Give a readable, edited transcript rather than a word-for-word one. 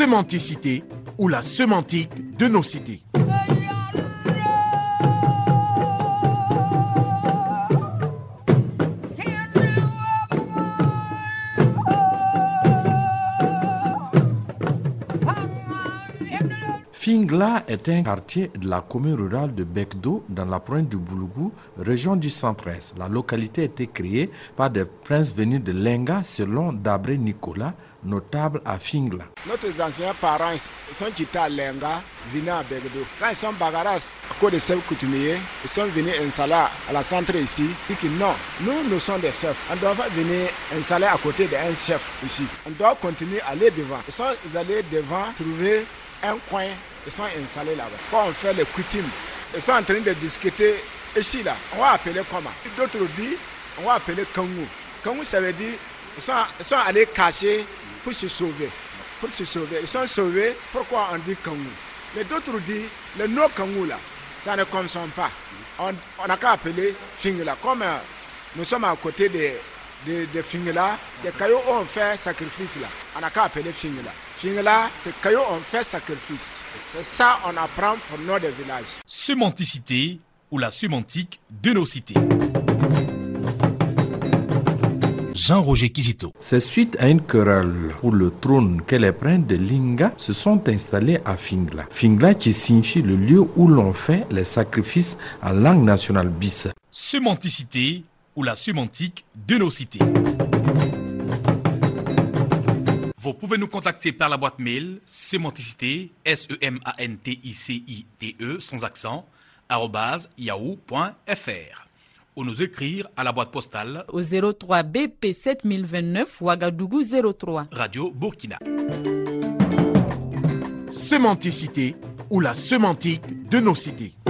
Sémanticité ou la sémantique de nos cités. Fingla est un quartier de la commune rurale de Bekdo dans la province du Boulougou, région du centre-est. La localité a été créée par des princes venus de Lenga selon Dabré Nicolas, notable à Fingla. Nos anciens parents sont quittés à Lenga, venaient à Bekdo. Quand ils sont bagaras à cause des chefs coutumiers, ils sont venus installer à la centre ici. Ils disent non, nous sommes des chefs. On ne doit pas venir installer à côté d'un chef ici. On doit continuer à aller devant. Ils sont allés devant trouver un coin. Ils sont installés là-bas. Quand on fait les coutumes, ils sont en train de discuter ici là. On va appeler comment? D'autres disent, on va appeler Kangou. Kangou, ça veut dire, ils sont allés casser pour se sauver. Pour se sauver. Ils sont sauvés. Pourquoi on dit Kangou? Les d'autres disent, le nom Kangou là, ça ne consomme pas. On n'a qu'à appeler Fingla. Comme nous sommes à côté de Fingla, les cailloux ont fait sacrifice là. On n'a qu'à appeler Fingla. Fingla, c'est cailloux ont fait sacrifice. C'est ça on apprend pour nos villages. Sémanticité ou la sémantique de nos cités. Jean-Roger Kizito. C'est suite à une querelle pour le trône que les princes de Linga se sont installés à Fingla. Fingla qui signifie le lieu où l'on fait les sacrifices en langue nationale Bissa. Sémanticité ou la sémantique de nos cités. Vous pouvez nous contacter par la boîte mail sémanticité, SEMANTICITE, sans accent, @yahoo.fr, ou nous écrire à la boîte postale au 03 BP 7029 Ouagadougou 03, Radio Burkina. Sémanticité ou la sémantique de nos cités.